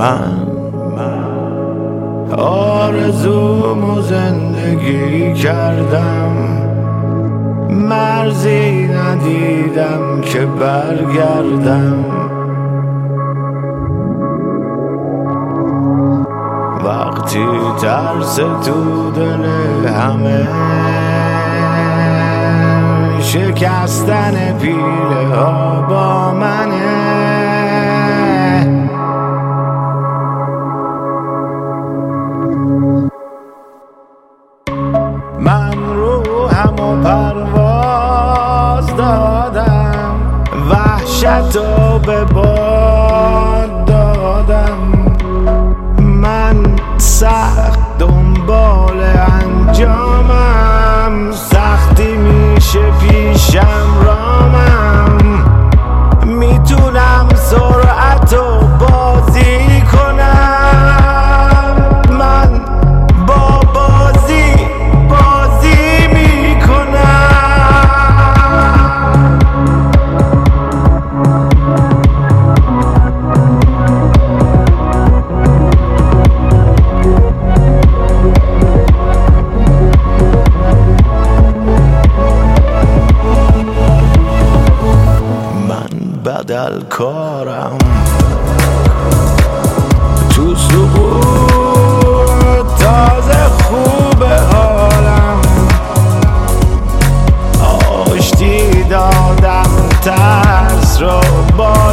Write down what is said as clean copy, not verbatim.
من آرزومو زندگی کردم، مرزی ندیدم که برگردم. وقتی ترس تو دل همه، شکستن پیله ها با منه. من روحمو پرواز دادم، وحشتو به باد دادم. من سخت دنبال انجامم، سختی میشه پیشم رامم. میتونم سرعتو بازی کنم، من با بازی میکنم. بدل کارم تو سقوط، تازه خوب حالم. آشتی دادم ترس رو با